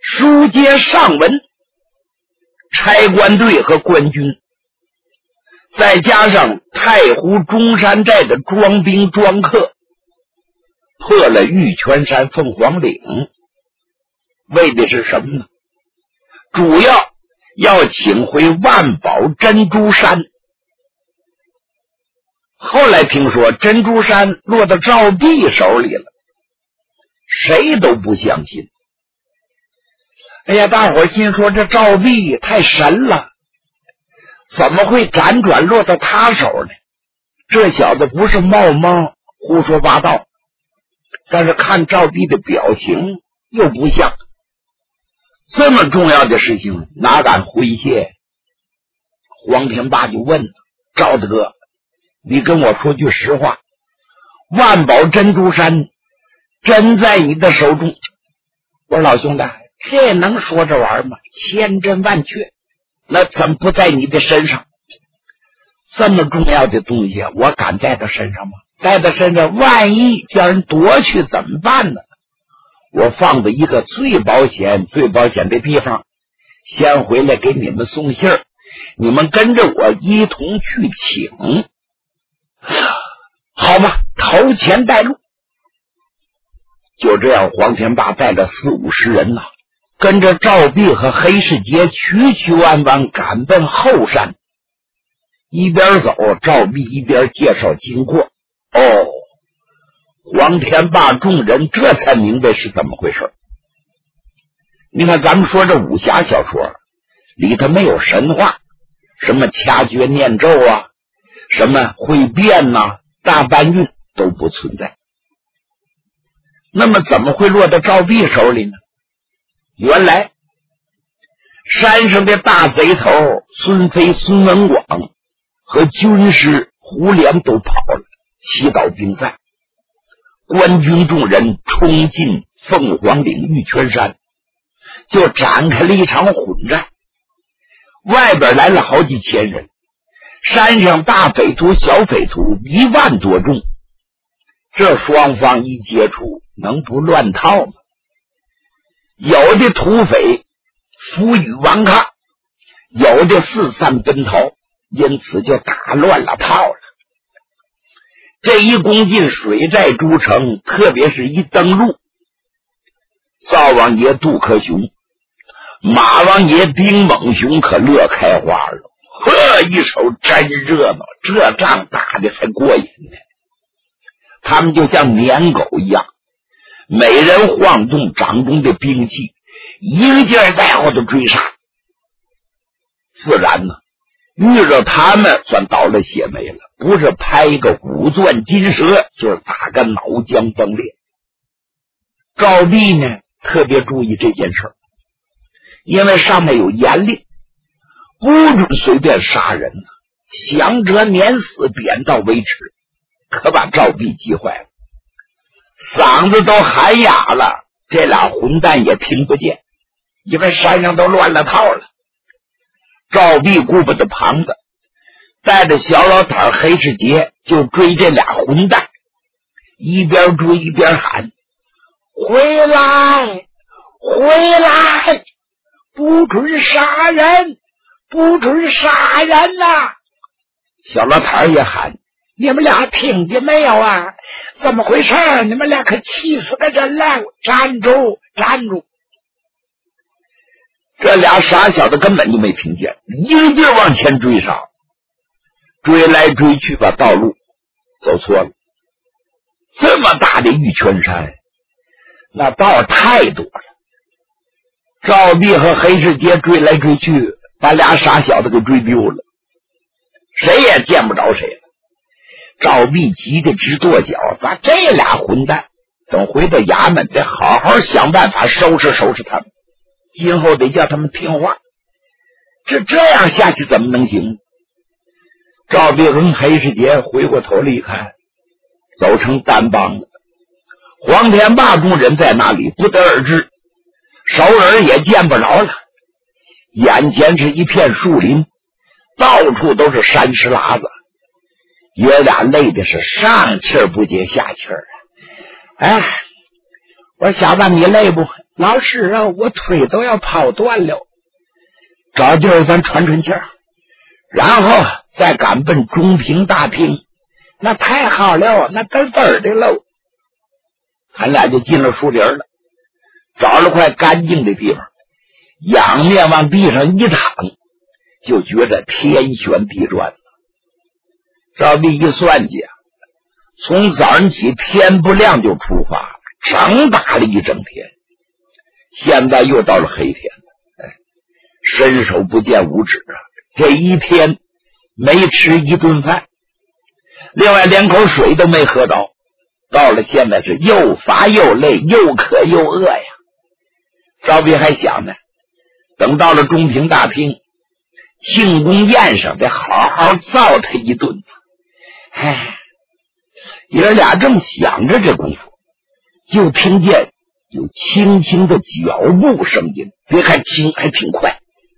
书接上文，差官队和官军，再加上太湖中山寨的庄兵庄客，破了玉泉山凤凰岭，为的是什么呢？主要请回万宝珍珠山。后来听说珍珠山落到赵弼手里了，谁都不相信。哎呀，大伙心说这赵弼太神了，怎么会辗转落到他手呢？这小子不是冒蒙胡说八道，但是看赵弼的表情又不像。这么重要的事情哪敢回谢？黄天霸就问赵大哥，你跟我说句实话，万宝珍珠山真在你的手中？我说老兄弟，这能说这玩意儿吗？千真万确，那怎么不在你的身上？这么重要的东西我敢带到身上吗？带到身上万一叫人夺去怎么办呢？我放在一个最保险的地方，先回来给你们送信儿，你们跟着我一同去请。好吧，头前带路。就这样，黄天霸带着40-50人呐，跟着赵弼和黑世杰曲弯弯赶奔后山。一边走，赵弼一边介绍经过。黄天霸众人这才明白是怎么回事。你看咱们说这武侠小说里头没有神话，什么掐诀念咒啊，什么会变啊，大搬运都不存在。那么怎么会落到赵弼手里呢？原来山上的大贼头孙飞、孙文广和军师胡连都跑了，祈祷兵散。官军众人冲进凤凰岭玉泉山，就展开了一场混战。外边来了好几千人，山上大匪徒小匪徒1万多众，这双方一接触能不乱套吗？有的土匪负隅顽抗，有的四散奔逃，因此就打乱了套了。这一攻进水寨诸城，特别是一登陆，灶王爷杜克雄、马王爷丁猛雄可乐开花了。呵，一手真热闹，这仗打得还过瘾呢。他们就像撵狗一样，每人晃动掌中的兵器，一个劲儿在后头追杀。自然呢，遇着他们算倒了血霉了，不是拍一个骨钻金蛇，就是打个脑浆崩裂。赵弼呢特别注意这件事儿，因为上面有严令，不准随便杀人呢，降谪免死，点到为止。可把赵弼急坏了，嗓子都喊哑了，这俩混蛋也听不见，因为山上都乱了套了。赵弼顾不得旁子，带着小老胆黑世杰就追这俩混蛋，一边追一边喊：回来回来，不准杀人，不准杀人呐！小老胆也喊：你们俩听见没有啊？怎么回事？你们俩可气死了人了！站住站住！这俩傻小子根本就没听见，一个劲儿往前追上，追来追去把道路走错了。这么大的玉泉山，那道太多了。赵弼和黑世杰追来追去，把俩傻小子给追丢了，谁也见不着谁了。赵弼急得直跺脚，把这俩混蛋等回到衙门得好好想办法收拾收拾他们，今后得叫他们听话。这样下去怎么能行？赵弼和黑世杰回过头来一看，走成单帮了。黄天霸众人在那里不得而知，熟人也见不着了。眼前是一片树林，到处都是山石喇子，爷俩累的是上气儿不接下气儿啊！哎，我说小子你累不？ 老师啊，我腿都要跑断了。找地儿咱喘气儿，然后再赶奔中平大坪。那太好了，那嘚嘚的喽。他俩就进了树林了，找了块干净的地方，仰面往地上一躺，就觉得天旋地转。赵壁一算计啊，从早上起天不亮就出发了，整打了一整天，现在又到了黑天了。伸手不见五指啊！这一天没吃一顿饭，另外连口水都没喝到。到了现在是又乏又累，又渴又饿呀。赵壁还想呢，等到了中平大厅，庆功宴上得好好造他一顿。爷俩正想着这功夫，就听见有轻轻的脚步声音，别看轻还挺快。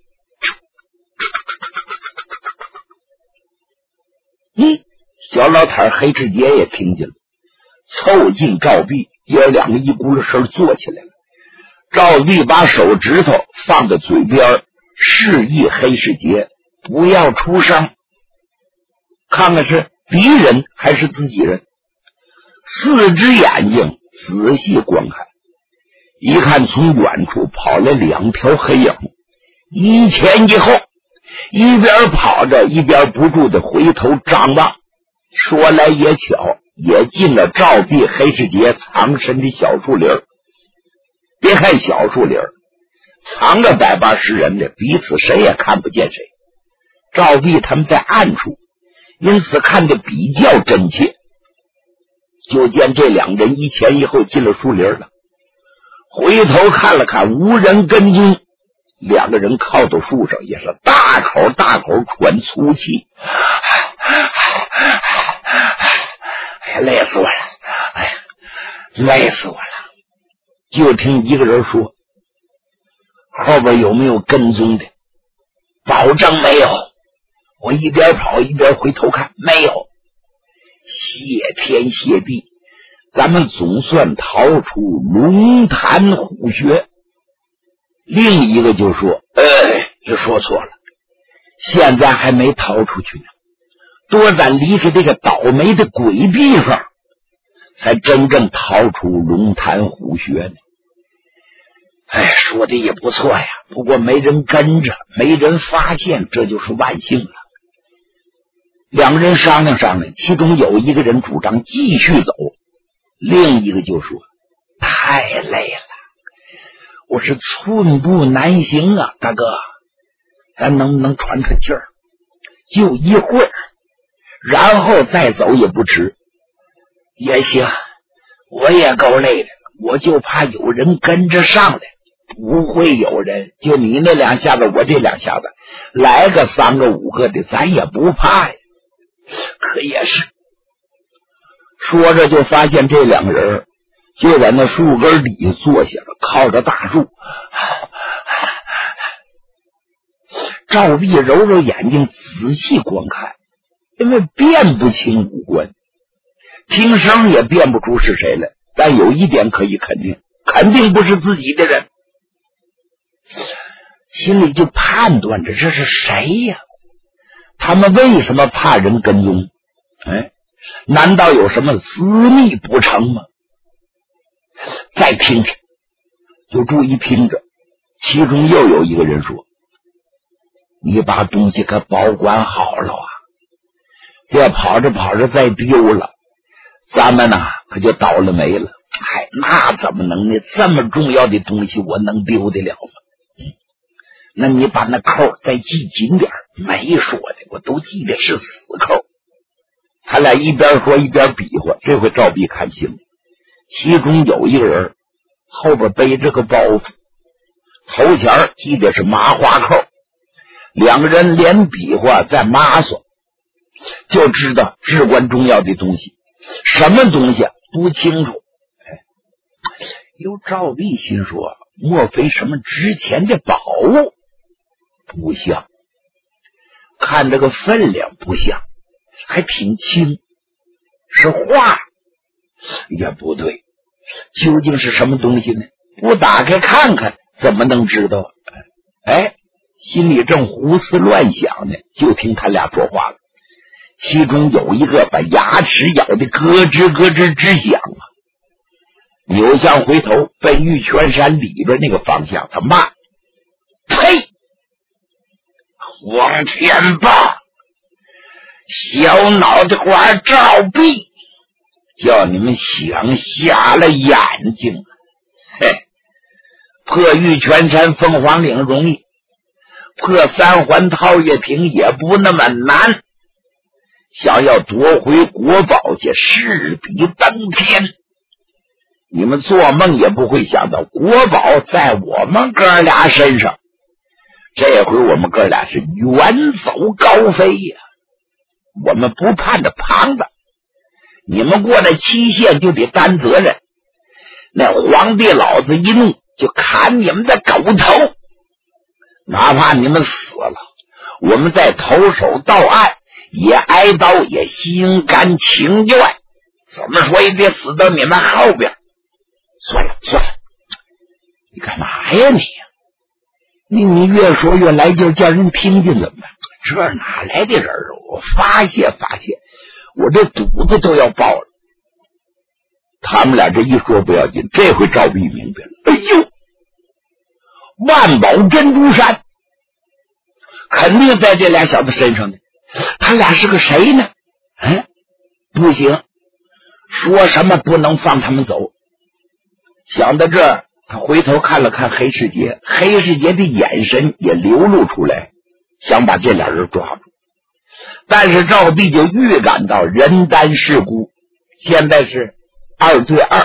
小老太黑志杰也听见了，凑近赵壁，爷两个一咕噜声坐起来了。赵壁把手指头放在嘴边，示意黑世杰不要出声，看看是敌人还是自己人。四只眼睛仔细观看，一看从远处跑来两条黑影，一前一后，一边跑着一边不住的回头张望。说来也巧，也进了赵壁黑世杰藏身的小树林。别看小树林藏着百八十人的，彼此谁也看不见谁。赵壁他们在暗处，因此看得比较真切。就见这两人一前一后进了树林了，回头看了看，无人跟踪。两个人靠到树上，也是大口大口喘粗气。累死我了，累死我了。就听一个人说，后边有没有跟踪的？保证没有。我一边跑一边回头看，没有。谢天谢地，咱们总算逃出龙潭虎穴。另一个就说，这说错了，现在还没逃出去呢，多咱离开这个倒霉的鬼地方，才真正逃出龙潭虎穴呢。说的也不错呀，不过没人跟着，没人发现，这就是万幸了。两个人商量商量，其中有一个人主张继续走，另一个就说太累了，我是寸步难行啊，大哥，咱能不能喘喘气儿，就一会儿，然后再走也不迟。也行，我也够累的，我就怕有人跟着上来。不会有人，就你那两下子，我这两下子，来个3个5个的，咱也不怕呀。可也是，说着就发现这两个人就在那树根底坐下了，靠着大树。赵壁揉揉眼睛，仔细观看，因为辨不清五官，听声也辨不出是谁来，但有一点可以肯定，肯定不是自己的人。心里就判断着这是谁呀？他们为什么怕人跟踪？难道有什么私密不成吗？再听听，就注意听着，其中又有一个人说，你把东西可保管好了啊，别跑着跑着再丢了，咱们可就倒了霉了。那怎么能呢？这么重要的东西我能丢得了吗？那你把那扣再系紧点，没说的，我都记得是死扣。他俩一边说一边比划，这回赵壁看清了，其中有一个人后边背着个包袱，头前系的是麻花扣，两个人连比划再麻索，就知道至关重要的东西，什么东西不清楚。有赵壁心说，莫非什么值钱的宝物？不像，看这个分量不像，还挺轻，是画也不对，究竟是什么东西呢？ 不打开看看怎么能知道？哎，心里正胡思乱想呢，就听他俩说话了。其中有一个把牙齿咬得咯吱咯吱直响啊，扭向回头奔玉泉山里边那个方向，他骂：呸！黄天霸，小脑袋瓜照壁，叫你们想瞎了眼睛！嘿，破玉泉山凤凰岭容易，破三环套月坪也不那么难，想要夺回国宝去，势比登天。你们做梦也不会想到，国宝在我们哥俩身上。这回我们哥俩是远走高飞呀！我们不盼着旁的，你们过了期限就得担责任。那皇帝老子一怒就砍你们的狗头，哪怕你们死了，我们再投手到岸，也挨刀，也心甘情愿。怎么说也得死到你们后边。算了，你干嘛呀你越说越来劲，叫人听见怎么办？这哪来的人啊？我发泄，我这肚子都要爆了。他们俩这一说不要紧，这回赵必明白了。哎呦，万宝珍珠山肯定在这俩小子身上呢。他俩是个谁呢？不行，说什么不能放他们走。想到这儿，他回头看了看黑世杰，黑世杰的眼神也流露出来，想把这俩人抓住。但是赵必就预感到人单势孤，现在是2对2，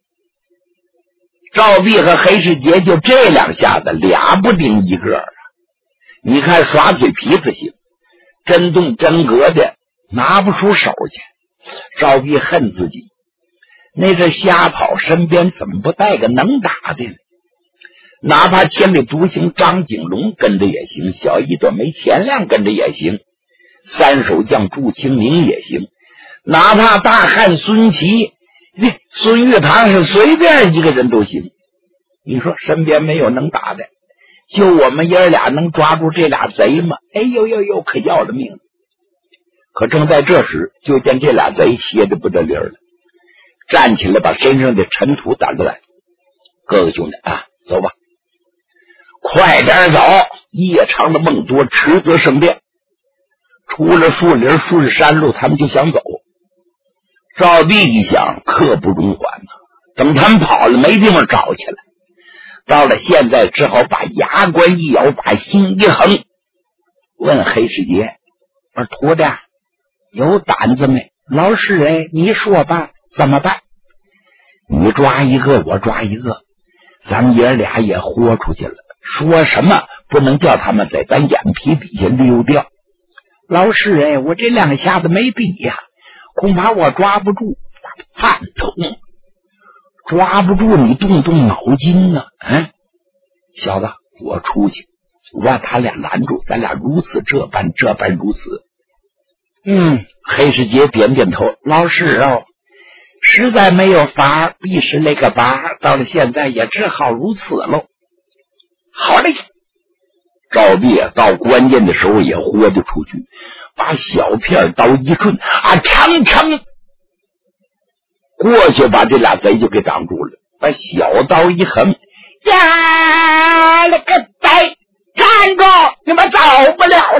赵必和黑世杰就这两下子俩不顶一个啊！你看耍嘴皮子行，真动真格的拿不出手去。赵必恨自己，那这瞎跑身边怎么不带个能打的呢？哪怕千里独行张景龙跟着也行，小一朵梅钱亮跟着也行，三手将祝清明也行，哪怕大汉孙琦、孙玉堂是随便一个人都行。你说身边没有能打的，就我们爷俩能抓住这俩贼吗？哎呦，可要了命了！可正在这时，就见这俩贼歇得不得力了，站起来把身上的尘土掸出来。各个兄弟啊，走吧，快点走！夜长的梦多，迟则生变。出了树林，顺着山路，他们就想走。赵必一想，刻不容缓呐，等他们跑了，没地方找去了。到了现在，只好把牙关一咬，把心一横，问黑世杰：“我说徒弟，有胆子没？”“老师哎，你说吧，怎么办？”“你抓一个，我抓一个，咱们爷俩也豁出去了。说什么不能叫他们在咱眼皮底下溜掉。”“老师哎，我这两下子没笔呀，恐怕我抓不住。”“饭桶，抓不住你动动脑筋呢。小子，我出去，我把他俩拦住，咱俩如此这般如此。”“黑世杰点点头。”“老师哦，实在没有法，必是那个把，到了现在也只好如此喽。”“好嘞！”赵必到关键的时候也豁得出去，把小片刀一抻长过去，把这俩贼就给挡住了，把小刀一横，呀了个贼，站住！你们走不了了！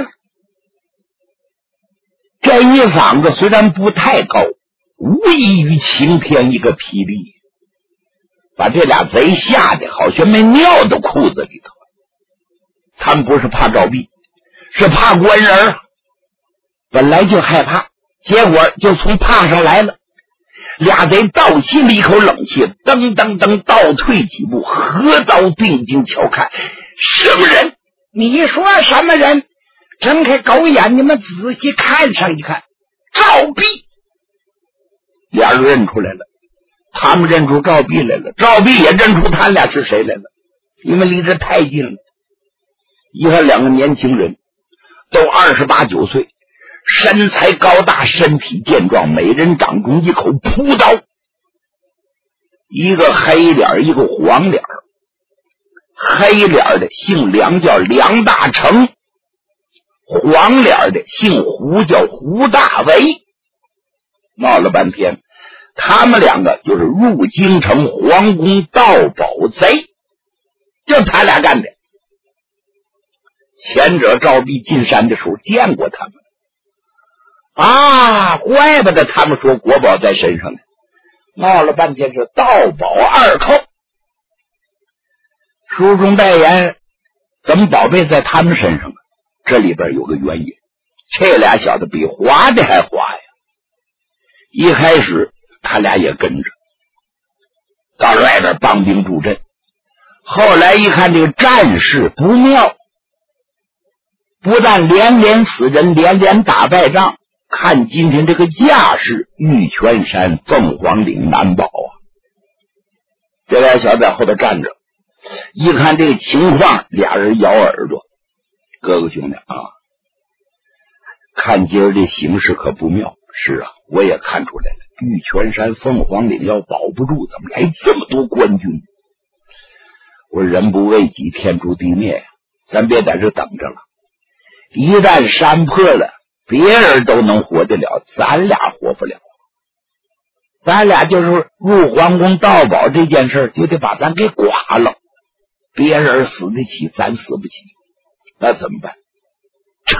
这一嗓子虽然不太高，无异于晴天一个霹雳，把这俩贼吓得好像没尿到裤子里头。他们不是怕赵必，是怕官人啊！本来就害怕，结果就从怕上来了。俩贼倒吸了一口冷气，噔倒退几步，合刀定睛瞧看，什么人？你说什么人？睁开狗眼，你们仔细看上一看，赵必！俩人认出来了，他们认出赵必来了，赵必也认出他俩是谁来了，因为离这太近了。一看两个年轻人都28、9岁，身材高大，身体健壮，每人掌中一口朴刀，一个黑脸，一个黄脸， 黑脸的姓梁，叫梁大成；黄脸的姓胡，叫胡大为。闹了半天，他们两个就是入京城皇宫盗宝贼，就他俩干的。前者赵壁进山的时候见过他们啊，怪不得他们说国宝在身上呢。闹了半天是盗宝二寇。书中代言，怎么宝贝在他们身上啊？这里边有个原因，这俩小子比滑的还滑呀。一开始他俩也跟着到外边帮兵助阵，后来一看这个战事不妙，不但连连死人，连连打败仗，看今天这个架势，玉泉山凤凰岭难保啊。这俩小子在后头站着，一看这个情况，俩人咬耳朵，哥哥兄弟啊，看今儿这形势可不妙。是啊，我也看出来了，玉泉山凤凰岭要保不住，怎么来这么多官军？我人不为己，天诛地灭呀！咱别在这等着了，一旦山破了，别人都能活得了，咱俩活不了。咱俩就是入皇宫盗宝这件事就得把咱给剐了，别人死得起，咱死不起，那怎么办？撤！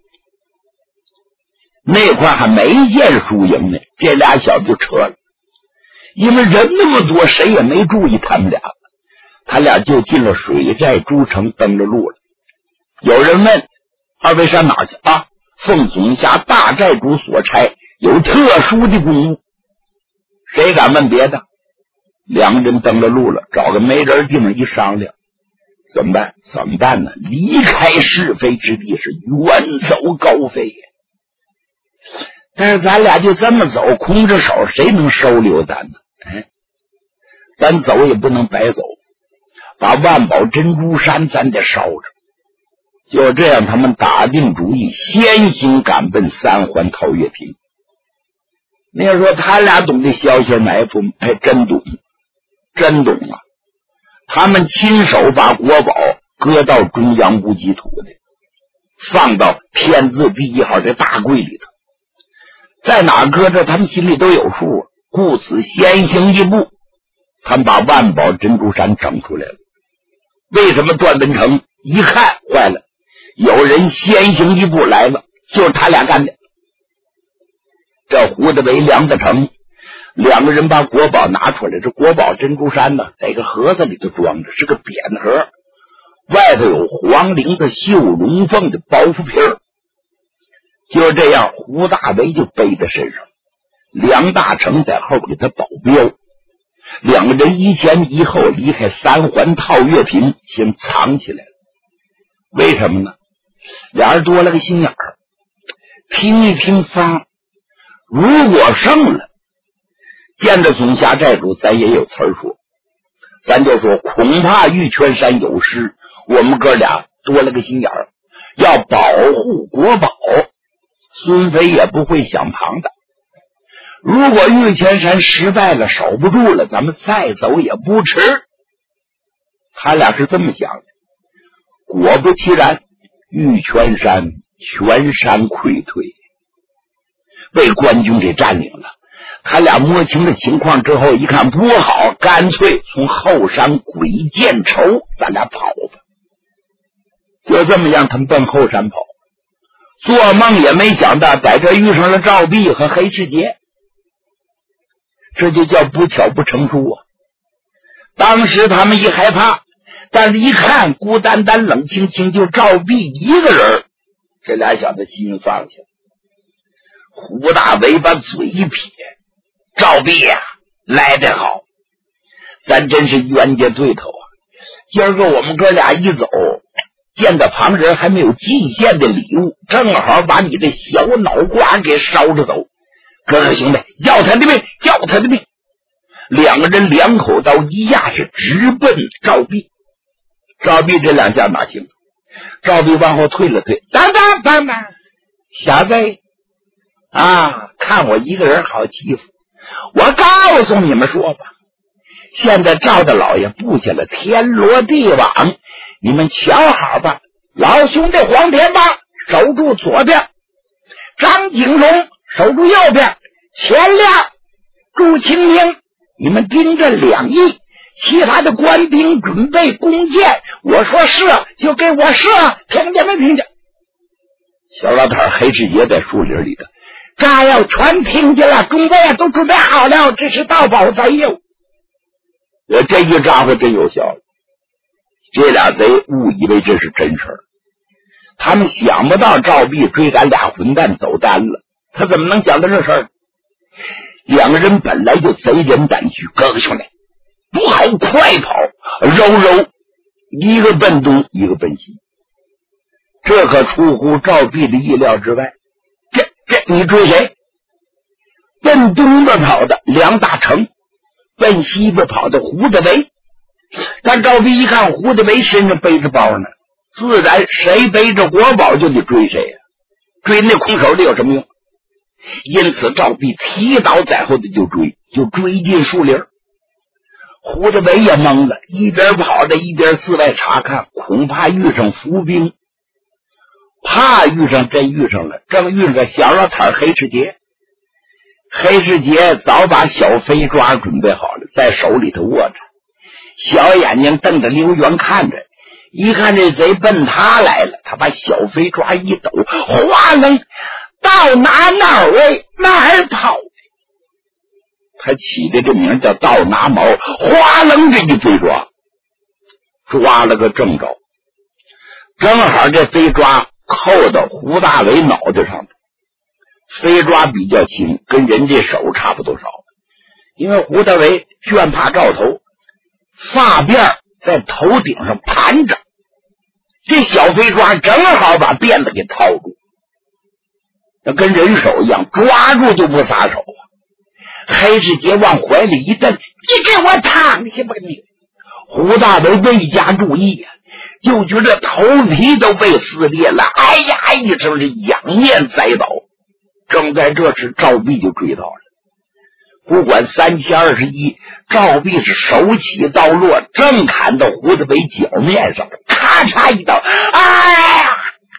那块还没见输赢呢，这俩小子就撤了，因为人那么多，谁也没注意他们俩，他俩就进了水寨诸城，登了路了。有人问二位上哪去啊？奉总辖大寨主所差，有特殊的公务。谁敢问别的？两个人登了路了，找个没人地方一商量，怎么办？怎么办呢？离开是非之地，是远走高飞呀。但是咱俩就这么走，空着手，谁能收留咱呢？咱走也不能白走，把万宝珍珠山咱得烧着。就这样，他们打定主意，先行赶奔三环陶岳平。那要说他俩懂得消息埋伏，还真懂，真懂啊！他们亲手把国宝搁到中央无极土的，放到天字第1号这大柜里头。在哪搁着他们心里都有数啊，故此先行一步，他们把万宝珍珠山整出来了。为什么段文成一看坏了，有人先行一步来了，就是他俩干的。这胡大为、梁大成两个人把国宝拿出来，这国宝珍珠山呢，在个盒子里头装着，是个扁盒，外头有黄绫的绣龙凤的包袱皮儿。就这样，胡大为就背在身上，梁大成在后边给他保镖，两个人一前一后离开三环陶岳平，先藏起来了。为什么呢？俩人多了个心眼儿，拼一拼仨，如果胜了，见着总辖寨主，咱也有词儿说，咱就说恐怕玉泉山有失，我们哥俩多了个心眼儿，要保护国宝。孙飞也不会想旁的，如果玉泉山失败了，守不住了，咱们再走也不迟。他俩是这么想的。果不其然，玉泉山全山溃退，被官军给占领了。他俩摸清了情况之后，一看不好，干脆从后山鬼见愁，咱俩跑吧。就这么样，他们奔后山跑。做梦也没想到在这遇上了赵壁和黑世杰，这就叫不巧不成书啊。当时他们一害怕，但是一看孤单单冷清清，就赵壁一个人，这俩小子心放下。胡大为把嘴一撇，赵壁呀，来得好，咱真是冤家对头啊！今儿个我们哥俩一走，见到旁人还没有进献的礼物，正好把你的小脑瓜给烧着走。哥哥兄弟，要他的命，要他的命！两个人两口刀一压，是直奔赵壁。赵壁这两下哪行？赵壁往后退了退，等等，小子啊，看我一个人好欺负，我告诉你们说吧， 现在赵大老爷布下了天罗地网，你们瞧好吧。老兄弟黄天霸守住左边，张景荣守住右边，前亮祝清明，你们盯着两翼，其他的官兵准备弓箭，我说射就给我射，听见没听见？小老太黑世杰在树林里头，炸药全听见了，中备都准备好了，这是盗宝贼哟。这一炸会真有效了，这俩贼误以为这是真事儿，他们想不到赵壁追赶俩混蛋走单了，他怎么能想到这事儿？两个人本来就贼人胆虚，哥哥兄弟不好，快跑，揉一个奔东一个奔西，这可出乎赵壁的意料之外。这你追谁？奔东边跑的梁大成，奔西边跑的胡德维。但赵壁一看胡德维身上背着包呢，自然谁背着国宝就得追谁呀，追那空手的有什么用？因此赵壁提刀在后的就追进树林。胡德维也懵了，一边跑着一边四外查看，恐怕遇上伏兵，怕遇上真遇上了，正遇上个小老太黑世杰。黑世杰早把小飞抓准备好了，在手里头握着，小眼睛瞪着溜圆看着，一看这贼奔他来了，他把小飞抓一抖，哗楞到哪位哪儿跑。他起的这名叫倒拿毛，哗楞这一飞抓了个正着，正好这飞抓扣到胡大为脑袋上的，飞抓比较轻，跟人家手差不多少，因为胡大为倦怕照头，发辫在头顶上盘着，这小飞抓正好把辫子给套住，那跟人手一样，抓住就不撒手啊。黑世杰往怀里一蹬，你给我躺下吧你！胡大为未加注意呀，就觉得头皮都被撕裂了，哎呀一声是仰面栽倒。正在这时赵壁就追到了，不管3021，赵壁是手起刀落，正砍到胡德维脚面上，咔嚓一刀，哎呀！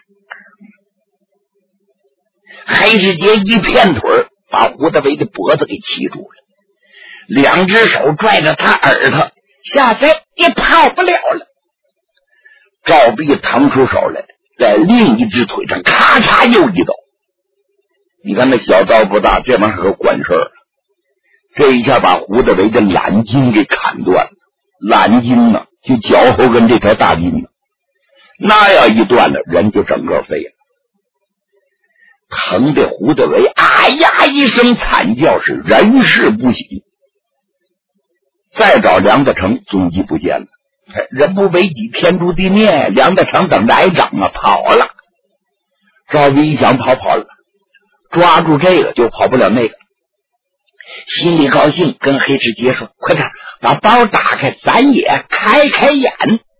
黑世杰一片腿把胡德维的脖子给骑住了，两只手拽着他耳朵，下贼也跑不了了。赵壁腾出手来，在另一只腿上咔嚓又一刀。你看那小刀不大，这玩意儿可管事儿。这一下把胡德维的懒筋给砍断了，懒筋呢就脚后跟这条大筋呢，那要一断了，人就整个废了。疼的胡德维哎呀一声惨叫，是人事不省。再找梁大成踪迹不见了，人不为己天诛地灭，梁大成等着挨掌啊，跑了。赵壁一想跑了，抓住这个就跑不了那个，心里高兴，跟黑世杰说：“快点把包打开，咱也开开眼。”